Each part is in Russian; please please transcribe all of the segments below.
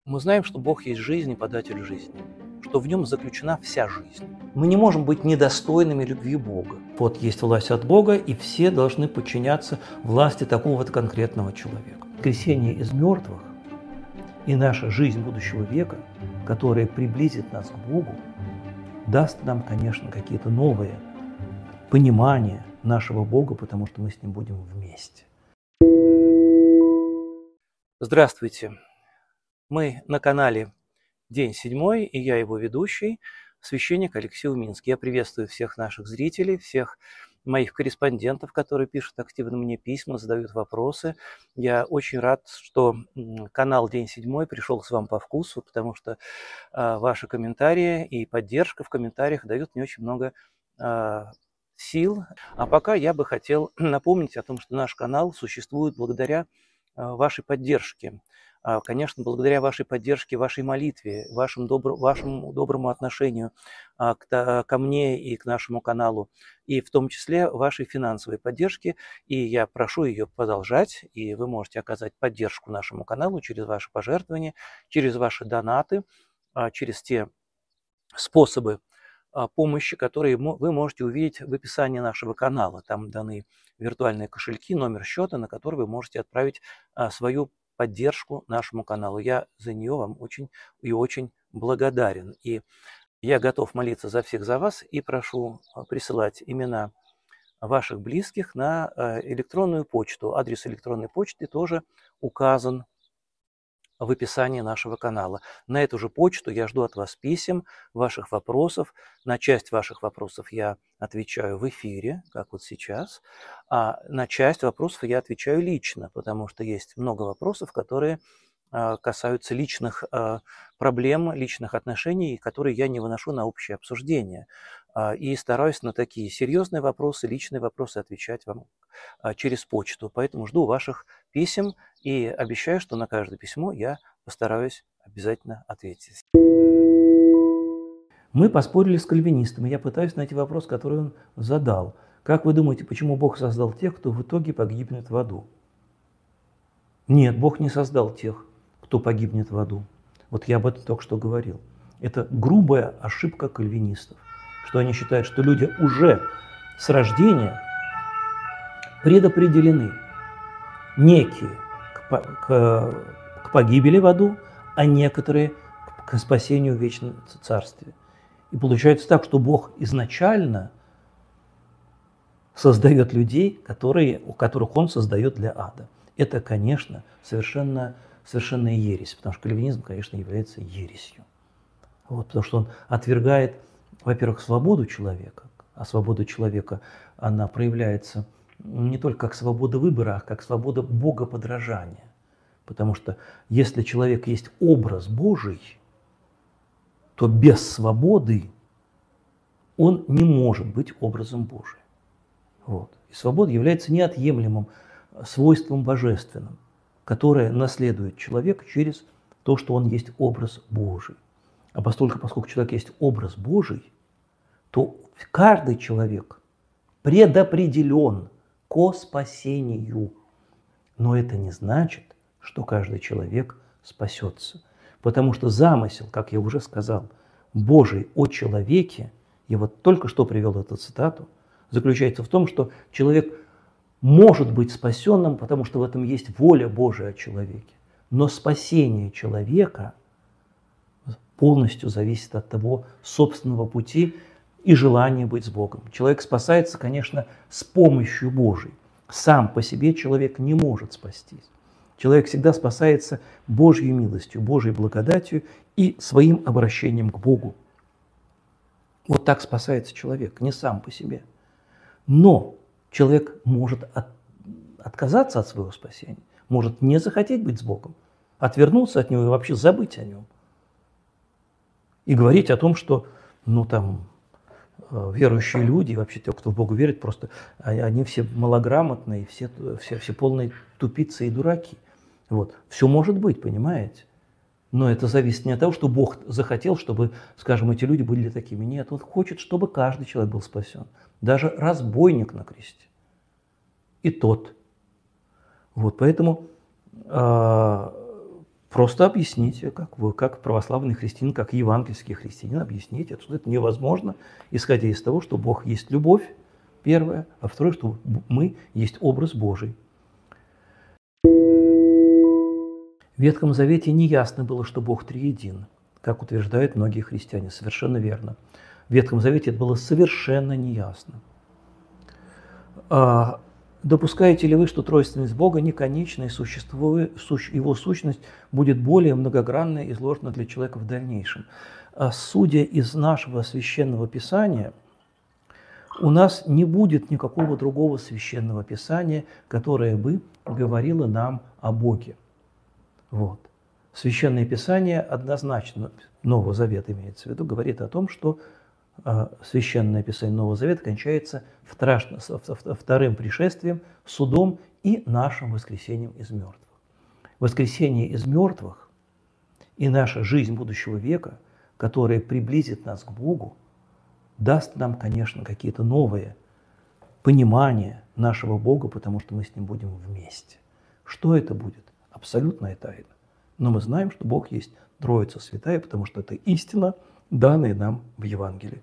Мы знаем, что Бог есть жизнь и податель жизни, что в нем заключена вся жизнь. Мы не можем быть недостойными любви Бога. Вот есть власть от Бога, и все должны подчиняться власти такого-то конкретного человека. Воскресение из мертвых и наша жизнь будущего века, которая приблизит нас к Богу, даст нам, конечно, какие-то новые понимания нашего Бога, потому что мы с Ним будем вместе. Здравствуйте! Мы на канале День седьмой, и я его ведущий, священник Алексей Уминский. Я приветствую всех наших зрителей, всех моих корреспондентов, которые пишут активно мне письма, задают вопросы. Я очень рад, что канал День седьмой пришелся вам по вкусу, потому что ваши комментарии и поддержка в комментариях дают мне очень много сил. А пока я бы хотел напомнить о том, что наш канал существует благодаря вашей поддержке. Конечно, благодаря вашей поддержке, вашей молитве, вашему доброму отношению ко мне и к нашему каналу, и в том числе вашей финансовой поддержке. И я прошу ее продолжать, и вы можете оказать поддержку нашему каналу через ваши пожертвования, через ваши донаты, через те способы помощи, которые вы можете увидеть в описании нашего канала. Там даны виртуальные кошельки, номер счета, на который вы можете отправить свою поддержку нашему каналу. Я за нее вам очень и очень благодарен. И я готов молиться за всех за вас и прошу присылать имена ваших близких на электронную почту. Адрес электронной почты тоже указан в описании нашего канала. На эту же почту я жду от вас писем, ваших вопросов. На часть ваших вопросов я отвечаю в эфире, как вот сейчас, а на часть вопросов я отвечаю лично, потому что есть много вопросов, которые касаются личных проблем, личных отношений, которые я не выношу на общее обсуждение. И стараюсь на такие серьезные вопросы, личные вопросы отвечать вам через почту. Поэтому жду ваших писем и обещаю, что на каждое письмо я постараюсь обязательно ответить. Мы поспорили с кальвинистом, и я пытаюсь найти вопрос, который он задал. Как вы думаете, почему Бог создал тех, кто в итоге погибнет в аду? Нет, Бог не создал тех, кто погибнет в аду. Вот я об этом только что говорил. Это грубая ошибка кальвинистов, что они считают, что люди уже с рождения предопределены некие к погибели в аду, а некоторые к спасению в вечном царстве. И получается так, что Бог изначально создает людей, у которых Он создает для ада. Это, конечно, совершенная ересь, потому что кальвинизм, конечно, является ересью. Вот, потому что он отвергает, во-первых, свободу человека, а свобода человека, она проявляется не только как свобода выбора, а как свобода богоподражания. Потому что если человек есть образ Божий, то без свободы он не может быть образом Божиим. Вот. И свобода является неотъемлемым свойством божественным, которое наследует человек через то, что он есть образ Божий. А поскольку человек есть образ Божий, то каждый человек предопределен ко спасению. Но это не значит, что каждый человек спасется. Потому что замысел, как я уже сказал, Божий о человеке, я вот только что привел эту цитату, заключается в том, что человек может быть спасенным, потому что в этом есть воля Божия о человеке. Но спасение человека полностью зависит от того собственного пути и желания быть с Богом. Человек спасается, конечно, с помощью Божией. Сам по себе человек не может спастись. Человек всегда спасается Божьей милостью, Божьей благодатью и своим обращением к Богу. Вот так спасается человек, не сам по себе. Но человек может отказаться от своего спасения, может не захотеть быть с Богом, отвернуться от Него и вообще забыть о Нем. И говорить о том, что верующие люди, и вообще те, кто в Бога верит, просто они все малограмотные, все полные тупицы и дураки. Вот. Все может быть, понимаете? Но это зависит не от того, что Бог захотел, чтобы, скажем, эти люди были такими. Нет, Он хочет, чтобы каждый человек был спасен. Даже разбойник на кресте. И тот. Вот, поэтому Просто объясните, как вы, как православный христианин, как евангельский христианин, объясните, что это невозможно, исходя из того, что Бог есть любовь, первое, а второе, что мы есть образ Божий. В Ветхом Завете неясно было, что Бог триедин, как утверждают многие христиане. Совершенно верно. В Ветхом Завете это было совершенно неясно. Допускаете ли вы, что тройственность Бога не конечна, и его сущность будет более многогранно изложена для человека в дальнейшем? Судя из нашего священного писания, у нас не будет никакого другого священного писания, которое бы говорило нам о Боге. Вот. Священное Писание однозначно, Нового Завета имеется в виду, говорит о том, что Священное Писание Нового Завета кончается вторым пришествием, судом и нашим воскресением из мертвых. Воскресение из мертвых и наша жизнь будущего века, которая приблизит нас к Богу, даст нам, конечно, какие-то новые понимания нашего Бога, потому что мы с Ним будем вместе. Что это будет? Абсолютная тайна. Но мы знаем, что Бог есть Троица Святая, потому что это истина, данная нам в Евангелии.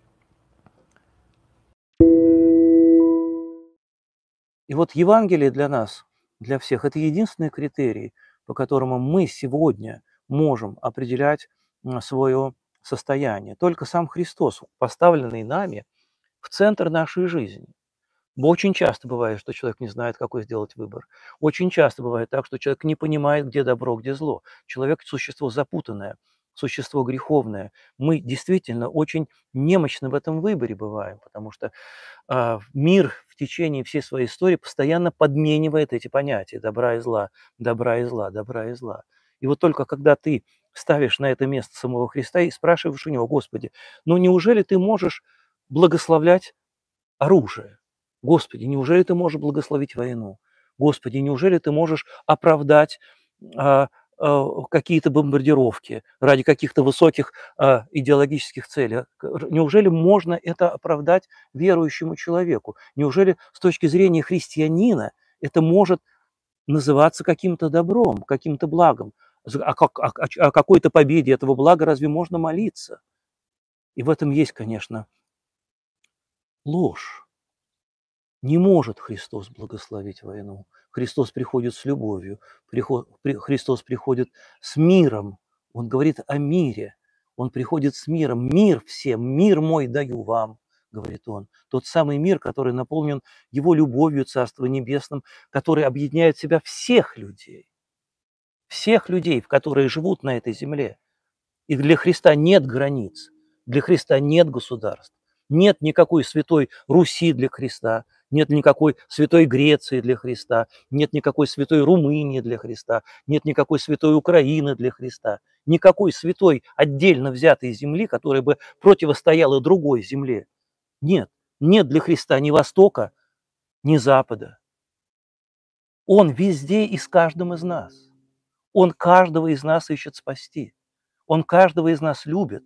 И вот Евангелие для нас, для всех, это единственный критерий, по которому мы сегодня можем определять свое состояние. Только сам Христос, поставленный нами в центр нашей жизни. Очень часто бывает, что человек не знает, какой сделать выбор. Очень часто бывает так, что человек не понимает, где добро, где зло. Человек – существо запутанное, существо греховное. Мы действительно очень немощны в этом выборе бываем, потому что мир в течение всей своей истории постоянно подменивает эти понятия добра и зла, добра и зла, добра и зла. И вот только когда ты ставишь на это место самого Христа и спрашиваешь у него: Господи, ну неужели ты можешь благословлять оружие? Господи, неужели ты можешь благословить войну? Господи, неужели ты можешь оправдать какие-то бомбардировки ради каких-то высоких идеологических целей? Неужели можно это оправдать верующему человеку? Неужели с точки зрения христианина это может называться каким-то добром, каким-то благом? О какой-то победе этого блага разве можно молиться? И в этом есть, конечно, ложь. Не может Христос благословить войну. Христос приходит с любовью, Христос приходит с миром. Он говорит о мире. Он приходит с миром. Мир всем, мир мой даю вам, говорит он. Тот самый мир, который наполнен его любовью, Царством Небесным, который объединяет в себя всех людей, в которые живут на этой земле. И для Христа нет границ, для Христа нет государств, нет никакой святой Руси для Христа, нет никакой святой Греции для Христа, нет никакой святой Румынии для Христа, нет никакой святой Украины для Христа, никакой святой отдельно взятой земли, которая бы противостояла другой земле. Нет, нет для Христа ни Востока, ни Запада. Он везде и с каждым из нас. Он каждого из нас ищет спасти. Он каждого из нас любит.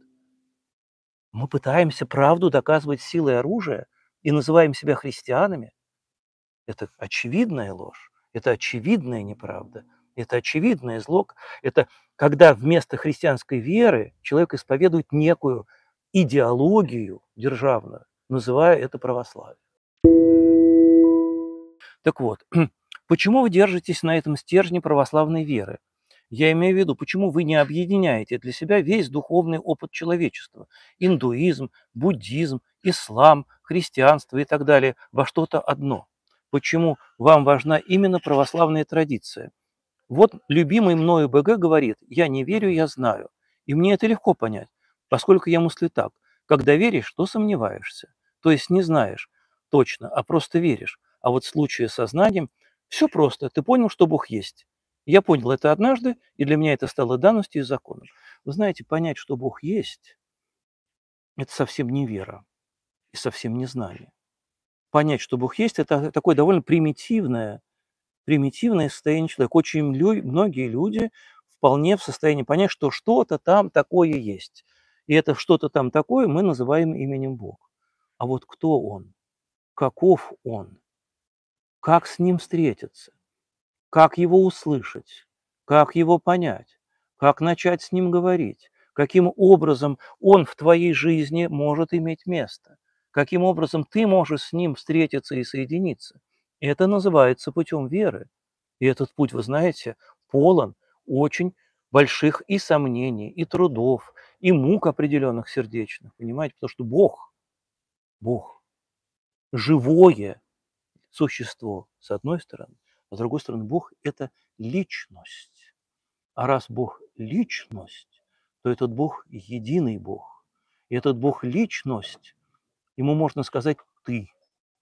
Мы пытаемся правду доказывать силой оружия и называем себя христианами. Это очевидная ложь, это очевидная неправда, это очевидное зло. Это когда вместо христианской веры человек исповедует некую идеологию державную, называя это православие. Так вот, почему вы держитесь на этом стержне православной веры? Я имею в виду, почему вы не объединяете для себя весь духовный опыт человечества, индуизм, буддизм, ислам, христианство и так далее, во что-то одно? Почему вам важна именно православная традиция? Вот любимый мною БГ говорит: я не верю, я знаю. И мне это легко понять, поскольку я мыслю так: когда веришь, то сомневаешься. То есть не знаешь точно, а просто веришь. А вот в случае со знанием все просто. Ты понял, что Бог есть. Я понял это однажды, и для меня это стало данностью и законом. Вы знаете, понять, что Бог есть, это совсем не вера и совсем не знание. Понять, что Бог есть, это такое довольно примитивное состояние человека. Очень многие люди вполне в состоянии понять, что что-то там такое есть. И это что-то там такое мы называем именем Бог. А вот кто Он? Каков Он? Как с Ним встретиться? Как Его услышать? Как Его понять? Как начать с ним говорить? Каким образом он в твоей жизни может иметь место? Каким образом ты можешь с ним встретиться и соединиться? Это называется путем веры. И этот путь, вы знаете, полон очень больших и сомнений, и трудов, и мук определенных сердечных, понимаете? Потому что Бог, живое существо, с одной стороны, а с другой стороны, Бог – это личность. А раз Бог – личность, то этот Бог – единый Бог. И этот Бог – личность, ему можно сказать «ты»,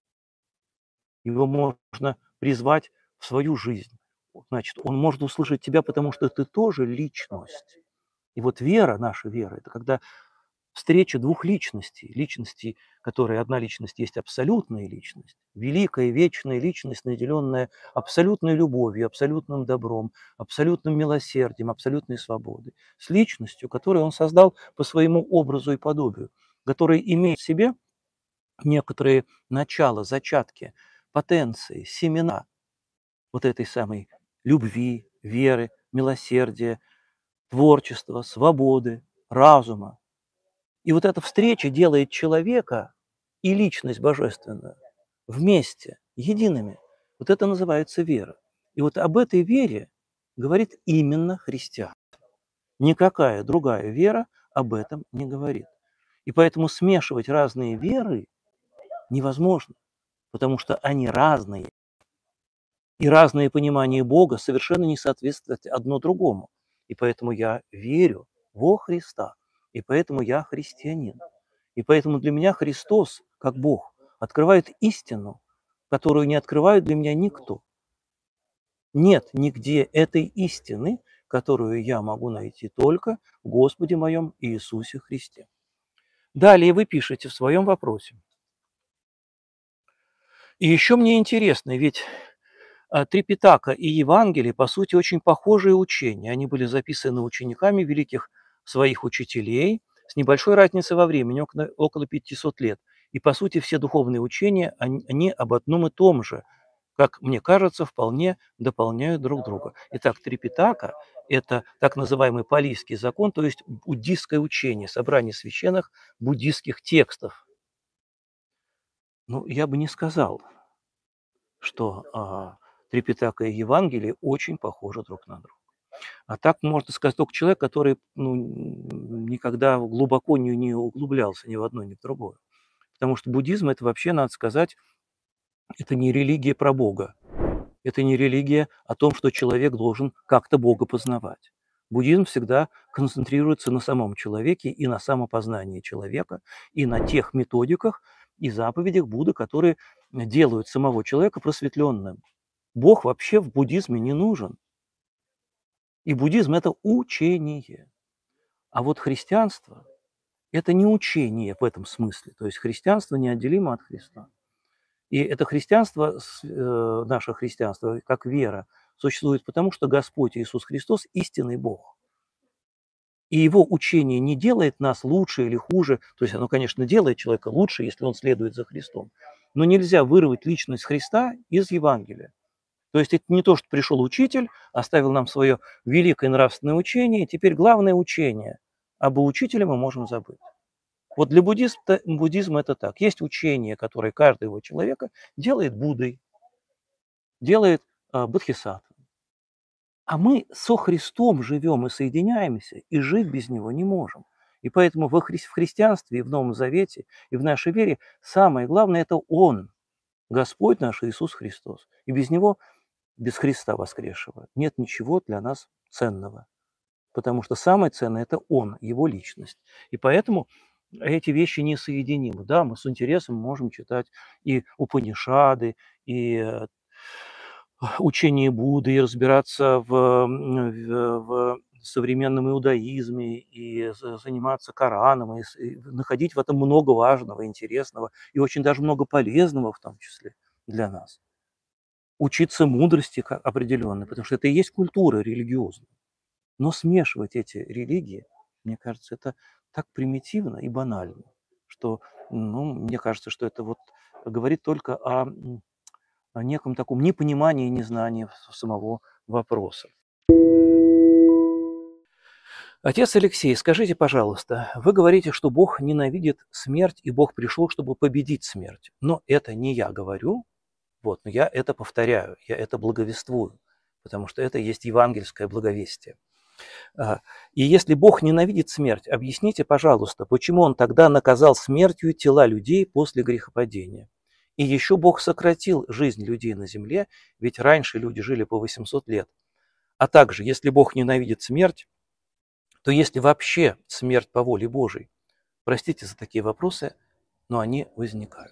его можно призвать в свою жизнь. Значит, он может услышать тебя, потому что ты тоже личность. И вот вера, наша вера, это когда встреча двух личностей. Личностей, которые одна личность есть абсолютная личность, великая, вечная личность, наделенная абсолютной любовью, абсолютным добром, абсолютным милосердием, абсолютной свободой. С личностью, которую он создал по своему образу и подобию, которая имеет в себе некоторые начала, зачатки, потенции, семена вот этой самой любви, веры, милосердия, творчества, свободы, разума. И вот эта встреча делает человека и личность божественную вместе, едиными. Вот это называется вера. И вот об этой вере говорит именно христиан. Никакая другая вера об этом не говорит. И поэтому смешивать разные веры невозможно, потому что они разные. И разное понимание Бога совершенно не соответствует одно другому. И поэтому я верю во Христа, и поэтому я христианин. И поэтому для меня Христос, как Бог, открывает истину, которую не открывает для меня никто. Нет нигде этой истины, которую я могу найти только в Господе моем Иисусе Христе. Далее вы пишете в своем вопросе. И еще мне интересно, ведь Трипитака и Евангелие, по сути, очень похожие учения. Они были записаны учениками великих своих учителей с небольшой разницей во времени, около 500 лет. И, по сути, все духовные учения, они об одном и том же, как мне кажется, вполне дополняют друг друга. Итак, Трипитака – это так называемый палийский закон, то есть буддийское учение, собрание священных буддийских текстов. Ну, я бы не сказал, что Трипитака и Евангелие очень похожи друг на друга. А так можно сказать только человек, который никогда глубоко не углублялся ни в одно, ни в другое. Потому что буддизм – это вообще, надо сказать, это не религия про Бога. Это не религия о том, что человек должен как-то Бога познавать. Буддизм всегда концентрируется на самом человеке и на самопознании человека, и на тех методиках и заповедях Будды, которые делают самого человека просветленным. Бог вообще в буддизме не нужен. И буддизм – это учение. А вот христианство – это не учение в этом смысле. То есть христианство неотделимо от Христа. И это христианство, наше христианство, как вера, существует потому, что Господь Иисус Христос – истинный Бог. И его учение не делает нас лучше или хуже. То есть оно, конечно, делает человека лучше, если он следует за Христом. Но нельзя вырвать личность Христа из Евангелия. То есть это не то, что пришел учитель, оставил нам свое великое нравственное учение, и теперь главное учение. Об учителе мы можем забыть. Вот для буддизма это так. Есть учение, которое каждого человека делает Буддой, делает Бодхисаттвой. А мы со Христом живем и соединяемся, и жить без Него не можем. И поэтому в христианстве и в Новом Завете, и в нашей вере самое главное – это Он, Господь наш Иисус Христос. И без Него, без Христа воскресшего, нет ничего для нас ценного. Потому что самое ценное – это Он, Его личность. И поэтому эти вещи несоединимы. Да, мы с интересом можем читать и Упанишады, и учение Будды, и разбираться в современном иудаизме, и заниматься Кораном, и находить в этом много важного, интересного, и очень даже много полезного в том числе для нас. Учиться мудрости определенной, потому что это и есть культура религиозная. Но смешивать эти религии, мне кажется, это так примитивно и банально, что, мне кажется, что это вот говорит только о неком таком непонимании и незнании самого вопроса. Отец Алексей, скажите, пожалуйста, вы говорите, что Бог ненавидит смерть, и Бог пришел, чтобы победить смерть. Но это не я говорю, вот, но я это повторяю, я это благовествую, потому что это есть евангельское благовестие. И если Бог ненавидит смерть, объясните, пожалуйста, почему Он тогда наказал смертью тела людей после грехопадения? И еще Бог сократил жизнь людей на земле, ведь раньше люди жили по 800 лет. А также, если Бог ненавидит смерть, то есть ли вообще смерть по воле Божией? Простите за такие вопросы, но они возникают.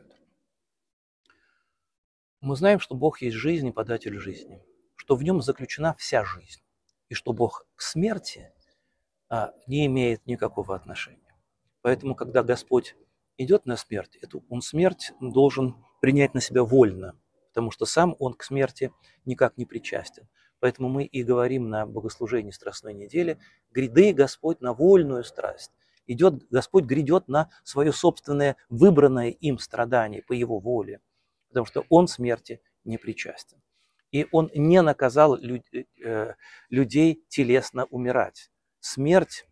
Мы знаем, что Бог есть жизнь и податель жизни, что в нем заключена вся жизнь, и что Бог к смерти не имеет никакого отношения. Поэтому, когда Господь идет на смерть, Он смерть должен принять на себя вольно, потому что сам Он к смерти никак не причастен. Поэтому мы и говорим на богослужении Страстной недели: «Гряды Господь на вольную страсть». Господь грядет на свое собственное выбранное им страдание по Его воле, потому что Он смерти не причастен. И Он не наказал людей телесно умирать. Смерть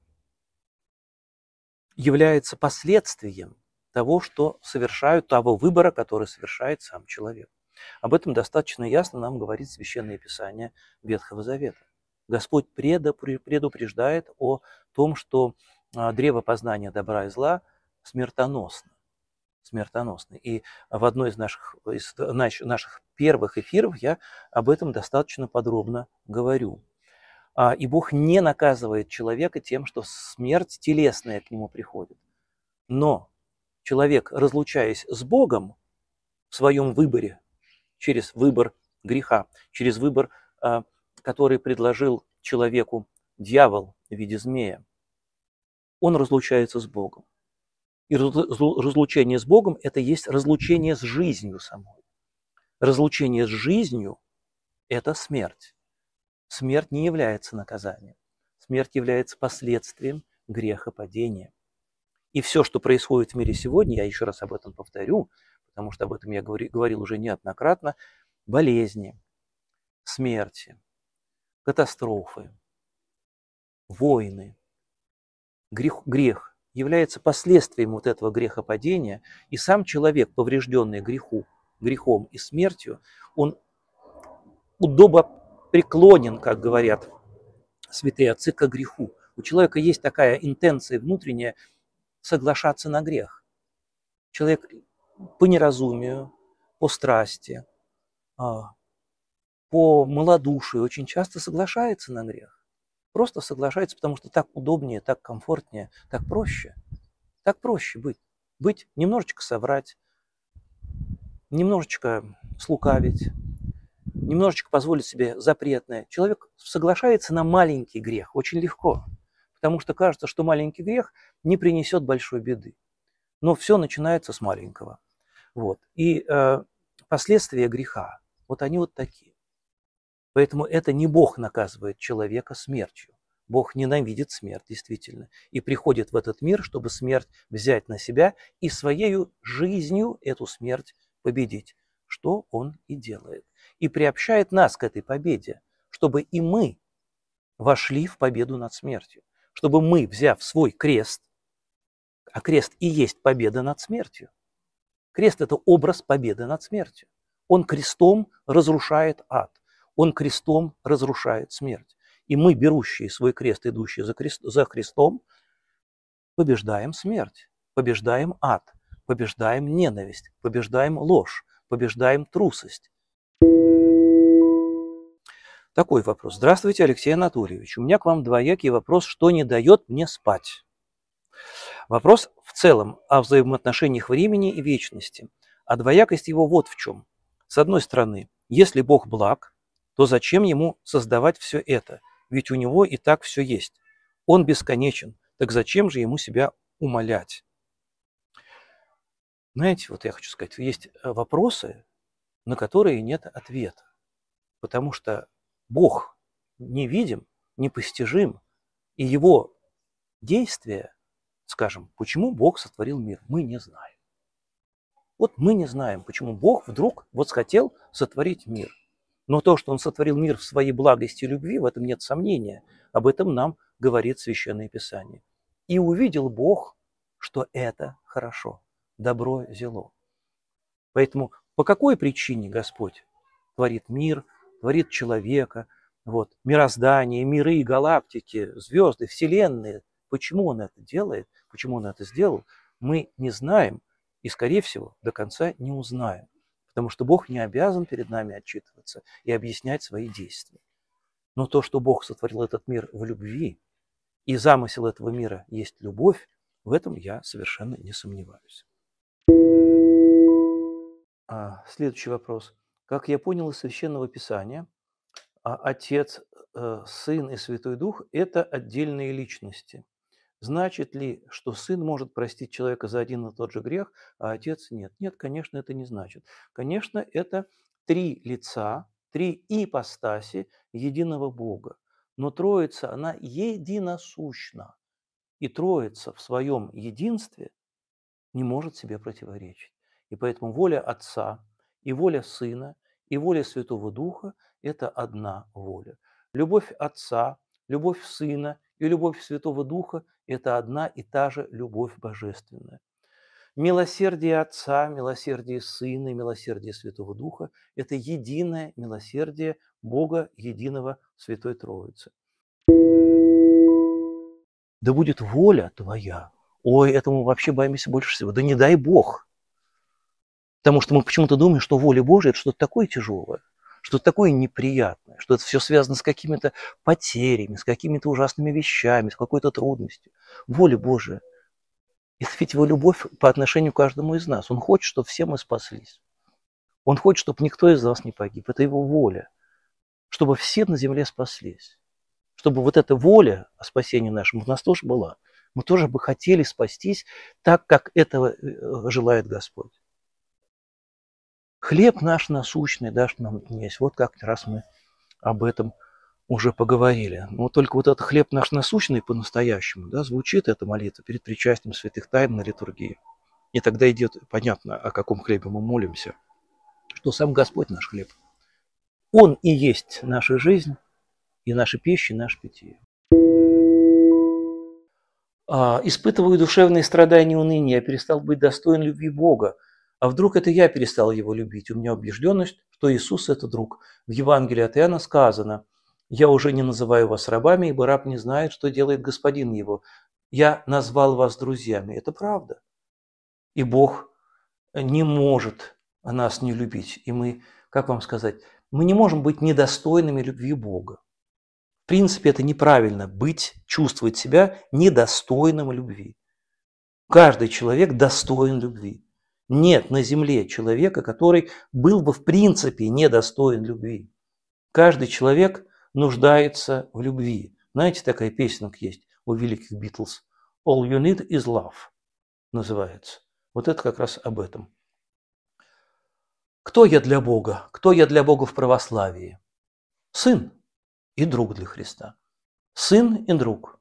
является последствием того выбора, который совершает сам человек. Об этом достаточно ясно нам говорит Священное Писание Ветхого Завета. Господь предупреждает о том, что древо познания добра и зла смертоносно. И в одной из наших первых эфиров я об этом достаточно подробно говорю. И Бог не наказывает человека тем, что смерть телесная к нему приходит. Но человек, разлучаясь с Богом в своем выборе, через выбор греха, через выбор, который предложил человеку дьявол в виде змея, он разлучается с Богом. И разлучение с Богом – это есть разлучение с жизнью самой. Разлучение с жизнью – это смерть. Смерть не является наказанием. Смерть является последствием грехопадения. И все, что происходит в мире сегодня, я еще раз об этом повторю, потому что об этом я говорил уже неоднократно: болезни, смерти, катастрофы, войны, грех является последствием вот этого грехопадения, и сам человек, поврежденный грехом и смертью, он удобопреклонен, как говорят святые отцы, к греху. У человека есть такая интенция внутренняя соглашаться на грех. Человек по неразумию, по страсти, по малодушию очень часто соглашается на грех. Просто соглашается, потому что так удобнее, так комфортнее, так проще. Так проще быть. Быть, немножечко соврать, немножечко слукавить, немножечко позволить себе запретное. Человек соглашается на маленький грех очень легко, потому что кажется, что маленький грех не принесет большой беды. Но все начинается с маленького. Вот. И последствия греха, вот они вот такие. Поэтому это не Бог наказывает человека смертью. Бог ненавидит смерть, действительно, и приходит в этот мир, чтобы смерть взять на себя и своей жизнью эту смерть победить, что Он и делает. И приобщает нас к этой победе, чтобы и мы вошли в победу над смертью, чтобы мы, взяв свой крест, а крест и есть победа над смертью. Крест – это образ победы над смертью. Он крестом разрушает ад. Он крестом разрушает смерть. И мы, берущие свой крест, идущие за Христом, побеждаем смерть, побеждаем ад, побеждаем ненависть, побеждаем ложь, побеждаем трусость. Такой вопрос. Здравствуйте, Алексей Анатольевич. У меня к вам двоякий вопрос, что не дает мне спать. Вопрос в целом о взаимоотношениях времени и вечности. А двоякость его вот в чем. С одной стороны, если Бог благ, то зачем ему создавать все это? Ведь у него и так все есть. Он бесконечен. Так зачем же ему себя умалять? Знаете, вот я хочу сказать, есть вопросы, на которые нет ответа. Потому что Бог невидим, непостижим, и его действия, скажем, почему Бог сотворил мир, мы не знаем. Вот мы не знаем, почему Бог вдруг хотел сотворить мир. Но то, что Он сотворил мир в своей благости и любви, в этом нет сомнения. Об этом нам говорит Священное Писание. «И увидел Бог, что это хорошо, добро зело». Поэтому по какой причине Господь творит мир, творит человека, мироздание, миры, галактики, звезды, вселенные? Почему Он это делает, почему Он это сделал, мы не знаем и, скорее всего, до конца не узнаем. Потому что Бог не обязан перед нами отчитываться и объяснять свои действия. Но то, что Бог сотворил этот мир в любви, и замысел этого мира есть любовь, в этом я совершенно не сомневаюсь. Следующий вопрос. Как я понял из Священного Писания, Отец, Сын и Святой Дух – это отдельные личности. Значит ли, что Сын может простить человека за один и тот же грех, а Отец нет? Нет, конечно, это не значит. Конечно, это три лица, три ипостаси единого Бога. Но Троица, она единосущна. И Троица в своем единстве не может себе противоречить. И поэтому воля Отца, и воля Сына, и воля Святого Духа – это одна воля. Любовь Отца, любовь Сына и любовь Святого Духа – это одна и та же любовь божественная. Милосердие Отца, милосердие Сына и милосердие Святого Духа – это единое милосердие Бога единого Святой Троицы. Да будет воля Твоя. Ой, этому вообще боимся больше всего. Да не дай Бог. Потому что мы почему-то думаем, что воля Божия – это что-то такое тяжелое, что-то такое неприятное, что это все связано с какими-то потерями, с какими-то ужасными вещами, с какой-то трудностью. Воля Божия – это ведь его любовь по отношению к каждому из нас. Он хочет, чтобы все мы спаслись. Он хочет, чтобы никто из нас не погиб. Это его воля, чтобы все на земле спаслись. Чтобы вот эта воля о спасении нашем у нас тоже была. Мы тоже бы хотели спастись так, как этого желает Господь. Хлеб наш насущный дашь нам днесь. Вот как раз мы об этом уже поговорили. Но только вот этот хлеб наш насущный по-настоящему, да, звучит эта молитва перед причастием святых тайн на литургии. И тогда идет понятно, о каком хлебе мы молимся. Что сам Господь наш хлеб. Он и есть наша жизнь, и наша пища, и наше питье. Испытываю душевные страдания и уныние. Я перестал быть достоин любви Бога. А вдруг это я перестал его любить? У меня убежденность, что Иисус – это друг. В Евангелии от Иоанна сказано: «Я уже не называю вас рабами, ибо раб не знает, что делает господин его. Я назвал вас друзьями». Это правда. И Бог не может нас не любить. И мы, как вам сказать, мы не можем быть недостойными любви Бога. В принципе, это неправильно чувствовать себя недостойным любви. Каждый человек достоин любви. Нет на земле человека, который был бы в принципе недостоин любви. Каждый человек нуждается в любви. Знаете, такая песенка есть у великих Битлз. «All you need is love» называется. Вот это как раз об этом. Кто я для Бога? Кто я для Бога в православии? Сын и друг для Христа. Сын и друг.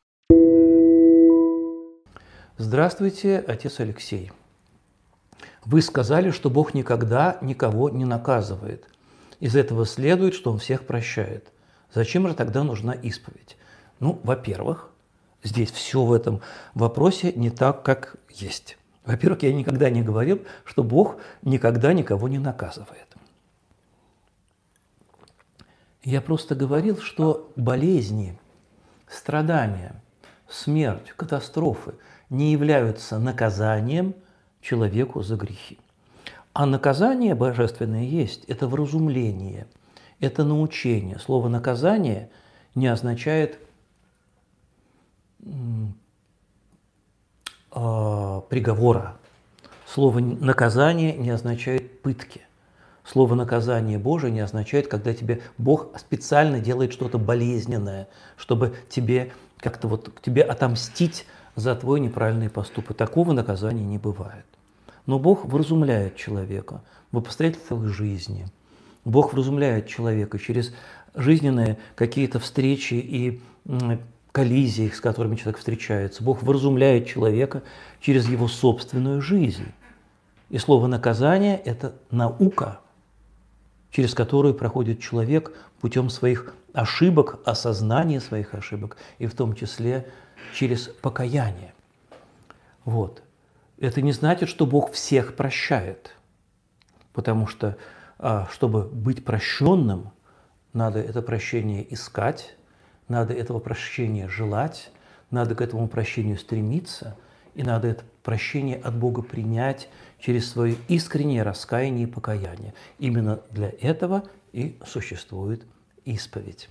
Здравствуйте, отец Алексей. Вы сказали, что Бог никогда никого не наказывает. Из этого следует, что Он всех прощает. Зачем же тогда нужна исповедь? Ну, во-первых, здесь все в этом вопросе не так, как есть. Во-первых, я никогда не говорил, что Бог никогда никого не наказывает. Я просто говорил, что болезни, страдания, смерть, катастрофы не являются наказанием человеку за грехи. А наказание божественное есть – это вразумление, это научение. Слово «наказание» не означает приговора. Слово «наказание» не означает пытки. Слово «наказание Божие» не означает, когда тебе Бог специально делает что-то болезненное, чтобы тебе как-то тебе отомстить за твой неправильный поступок. Такого наказания не бывает. Но Бог вразумляет человека в обстоятельствах жизни. Бог вразумляет человека через жизненные какие-то встречи и коллизии, с которыми человек встречается. Бог вразумляет человека через его собственную жизнь. И слово «наказание» – это наука, через которую проходит человек путем своих ошибок, осознания своих ошибок, и в том числе через покаяние. Вот. Это не значит, что Бог всех прощает, потому что, чтобы быть прощенным, надо это прощение искать, надо этого прощения желать, надо к этому прощению стремиться, и надо это прощение от Бога принять через свое искреннее раскаяние и покаяние. Именно для этого и существует исповедь.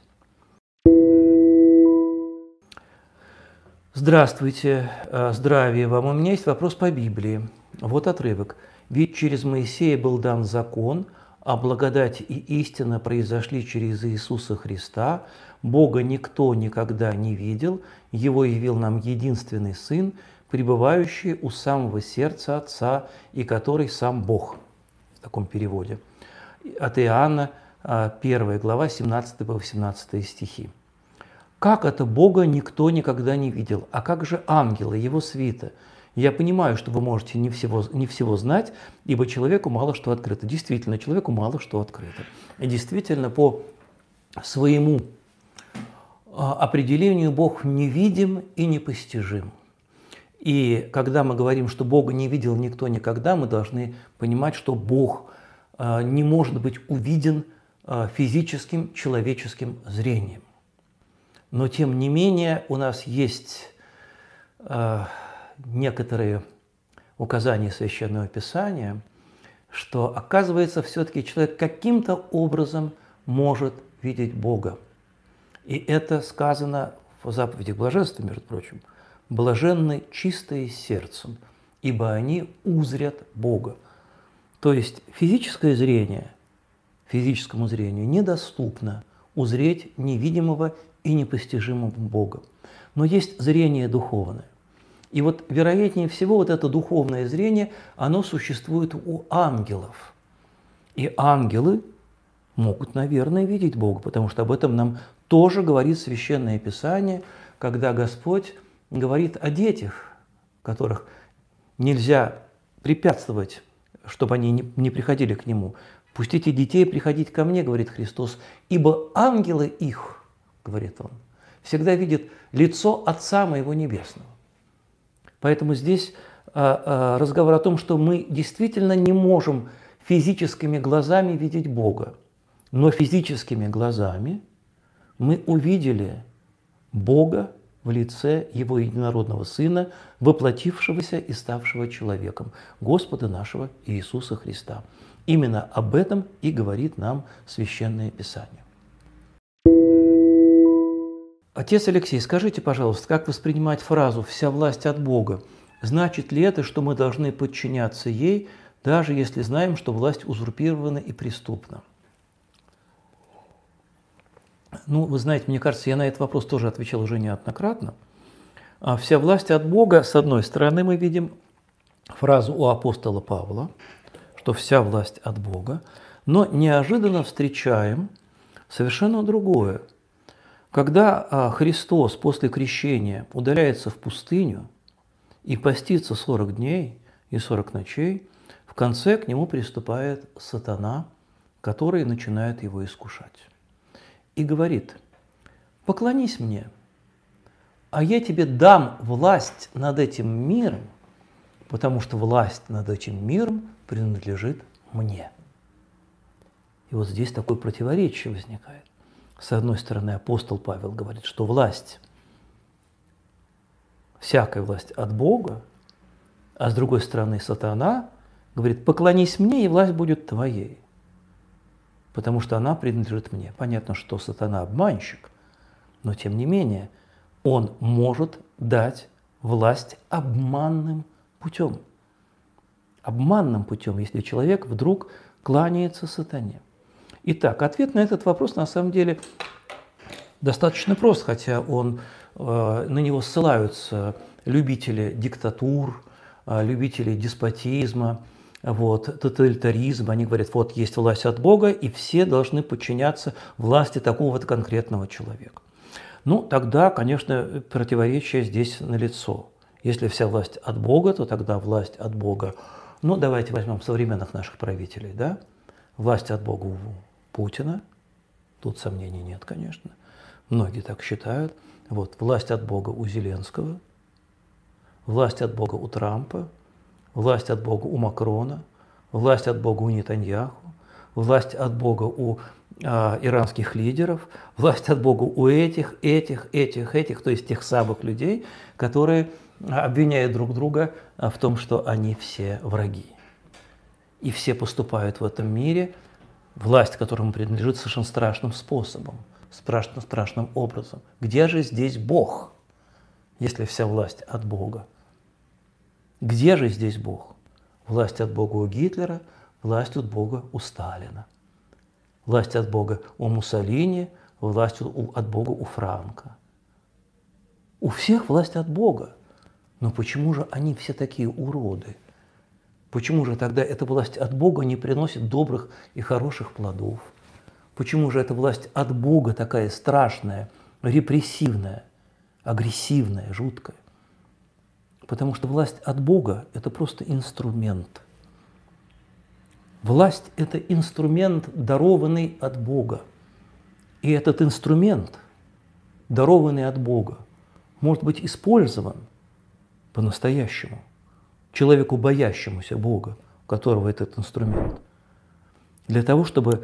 Здравствуйте, здравия вам. У меня есть вопрос по Библии. Вот отрывок. «Ведь через Моисея был дан закон, а благодать и истина произошли через Иисуса Христа. Бога никто никогда не видел, Его явил нам единственный Сын, пребывающий у самого сердца Отца, и который сам Бог». В таком переводе. От Иоанна, 1 глава, 17 по 18 стихи. Как это Бога никто никогда не видел? А как же ангелы, его свита? Я понимаю, что вы можете не всего знать, ибо человеку мало что открыто. Действительно, человеку мало что открыто. И действительно, по своему определению Бог невидим и непостижим. И когда мы говорим, что Бога не видел никто никогда, мы должны понимать, что Бог не может быть увиден физическим, человеческим зрением. Но тем не менее у нас есть некоторые указания Священного Писания, что, оказывается, все-таки человек каким-то образом может видеть Бога. И это сказано в заповедях блаженства, между прочим. «Блаженны чистые сердцем, ибо они узрят Бога». То есть физическое зрение, физическому зрению недоступно узреть невидимого и непостижимого Бога. Но есть зрение духовное. И вот, вероятнее всего, вот это духовное зрение, оно существует у ангелов. И ангелы могут, наверное, видеть Бога, потому что об этом нам тоже говорит Священное Писание, когда Господь говорит о детях, которых нельзя препятствовать, чтобы они не приходили к Нему. «Пустите детей приходить ко мне, – говорит Христос, – ибо ангелы их, – говорит Он, – всегда видят лицо Отца Моего Небесного». Поэтому здесь разговор о том, что мы действительно не можем физическими глазами видеть Бога, но физическими глазами мы увидели Бога в лице Его единородного Сына, воплотившегося и ставшего человеком, Господа нашего Иисуса Христа. Именно об этом и говорит нам Священное Писание. Отец Алексей, скажите, пожалуйста, как воспринимать фразу «вся власть от Бога»? Значит ли это, что мы должны подчиняться ей, даже если знаем, что власть узурпирована и преступна? Ну, вы знаете, мне кажется, я на этот вопрос тоже отвечал уже неоднократно. Вся власть от Бога, с одной стороны, мы видим фразу у апостола Павла, что вся власть от Бога, но неожиданно встречаем совершенно другое. Когда Христос после крещения удаляется в пустыню и постится 40 дней и 40 ночей, в конце к нему приступает сатана, который начинает его искушать. И говорит: «Поклонись мне, а я тебе дам власть над этим миром, потому что власть над этим миром принадлежит мне». И вот здесь такое противоречие возникает. С одной стороны, апостол Павел говорит, что власть, всякая власть от Бога, а с другой стороны, сатана говорит: «Поклонись мне, и власть будет твоей, потому что она принадлежит мне». Понятно, что сатана обманщик, но тем не менее он может дать власть обманным путем. Обманным путем, если человек вдруг кланяется сатане. Итак, ответ на этот вопрос на самом деле достаточно прост, хотя на него ссылаются любители диктатур, любители деспотизма, тоталитаризма. Они говорят, вот есть власть от Бога, и все должны подчиняться власти такого-то конкретного человека. Ну, тогда, конечно, противоречие здесь налицо. Если вся власть от Бога, то тогда власть от Бога. Ну, давайте возьмем современных наших правителей, да? Власть от Бога у Путина, Тут сомнений нет, конечно. Многие так считают. Вот, власть от Бога у Зеленского, власть от Бога у Трампа, власть от Бога у Макрона, власть от Бога у Нетаньяху, власть от Бога у иранских лидеров, власть от Бога у этих, то есть тех самых людей, которые обвиняют друг друга в том, что они все враги. И все поступают в этом мире, власть которому принадлежит совершенно страшным способом, страшным образом. Где же здесь Бог, если вся власть от Бога? Где же здесь Бог? Власть от Бога у Гитлера, власть от Бога у Сталина. Власть от Бога у Муссолини, власть от Бога у Франка. У всех власть от Бога. Но почему же они все такие уроды? Почему же тогда эта власть от Бога не приносит добрых и хороших плодов? Почему же эта власть от Бога такая страшная, репрессивная, агрессивная, жуткая? Потому что власть от Бога – это просто инструмент. Власть – это инструмент, дарованный от Бога. И этот инструмент, дарованный от Бога, может быть использован по-настоящему человеку, боящемуся Бога, у которого этот инструмент, для того, чтобы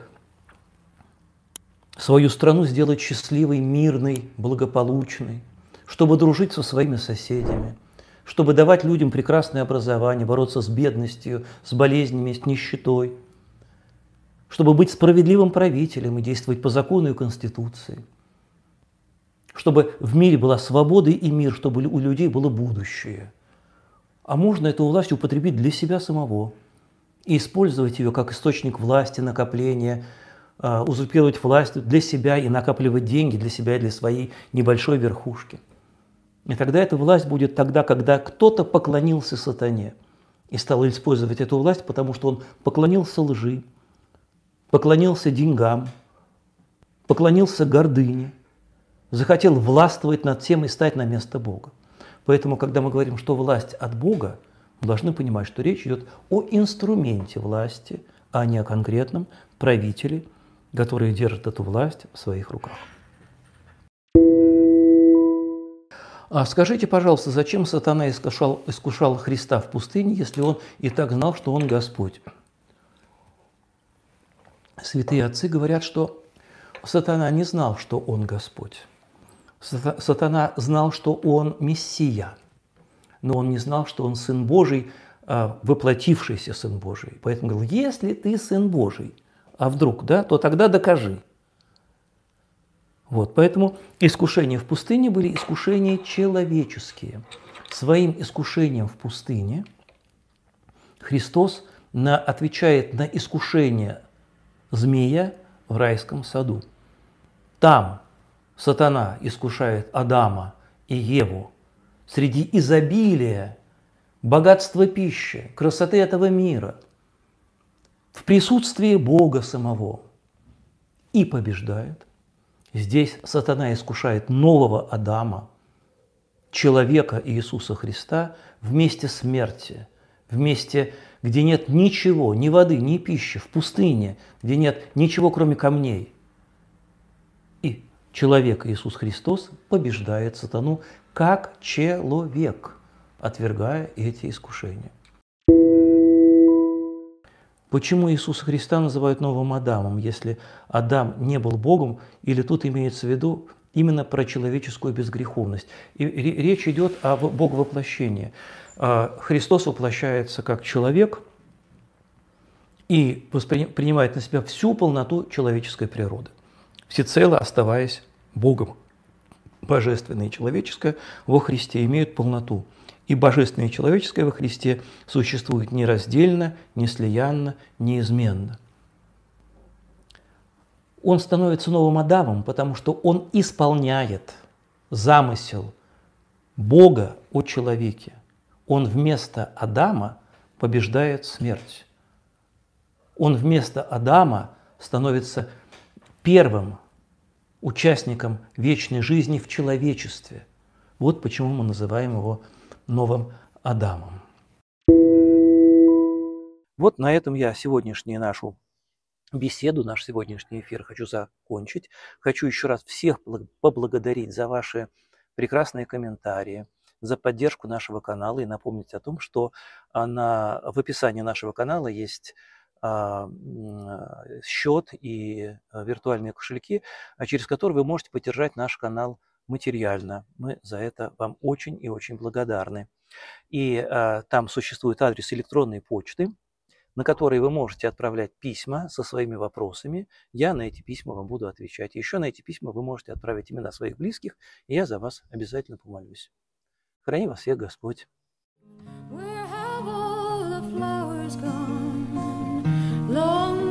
свою страну сделать счастливой, мирной, благополучной, чтобы дружить со своими соседями, чтобы давать людям прекрасное образование, бороться с бедностью, с болезнями, с нищетой, чтобы быть справедливым правителем и действовать по закону и Конституции, чтобы в мире была свобода и мир, чтобы у людей было будущее. А можно эту власть употребить для себя самого и использовать ее как источник власти, накопления, узурпировать власть для себя и накапливать деньги для себя и для своей небольшой верхушки. И тогда эта власть будет тогда, когда кто-то поклонился сатане и стал использовать эту власть, потому что он поклонился лжи, поклонился деньгам, поклонился гордыне, захотел властвовать над всем и стать на место Бога. Поэтому, когда мы говорим, что власть от Бога, мы должны понимать, что речь идет о инструменте власти, а не о конкретном правителе, который держит эту власть в своих руках. А скажите, пожалуйста, зачем сатана искушал Христа в пустыне, если он и так знал, что он Господь? Святые отцы говорят, что сатана не знал, что он Господь. Сатана знал, что он Мессия, но он не знал, что он Сын Божий, воплотившийся Сын Божий. Поэтому говорил, если ты Сын Божий, а вдруг, да, то тогда докажи. Вот, поэтому искушения в пустыне были искушения человеческие. Своим искушением в пустыне Христос отвечает на искушение змея в райском саду. Там сатана искушает Адама и Еву среди изобилия, богатства пищи, красоты этого мира, в присутствии Бога самого и побеждает. Здесь сатана искушает нового Адама, человека Иисуса Христа, в месте смерти, в месте, где нет ничего, ни воды, ни пищи, в пустыне, где нет ничего, кроме камней. И человек Иисус Христос побеждает сатану как человек, отвергая эти искушения. Почему Иисуса Христа называют новым Адамом, если Адам не был Богом, или тут имеется в виду именно про человеческую безгреховность? И речь идет о Боговоплощении. Христос воплощается как человек и принимает на себя всю полноту человеческой природы, всецело оставаясь Богом. Божественное и человеческое во Христе имеют полноту. И божественное и человеческое во Христе существует нераздельно, неслиянно, неизменно. Он становится новым Адамом, потому что он исполняет замысел Бога о человеке. Он вместо Адама побеждает смерть. Он вместо Адама становится первым участником вечной жизни в человечестве. Вот почему мы называем его новым Адамом. Вот на этом я сегодняшнюю нашу беседу, наш сегодняшний эфир хочу закончить. Хочу еще раз всех поблагодарить за ваши прекрасные комментарии, за поддержку нашего канала и напомнить о том, что в описании нашего канала есть счет и виртуальные кошельки, через которые вы можете поддержать наш канал материально. Мы за это вам очень и очень благодарны. И там существует адрес электронной почты, на которые вы можете отправлять письма со своими вопросами. Я на эти письма вам буду отвечать. Еще на эти письма вы можете отправить имена своих близких, и я за вас обязательно помолюсь. Храни вас всех Господь. Where have all the flowers gone? Long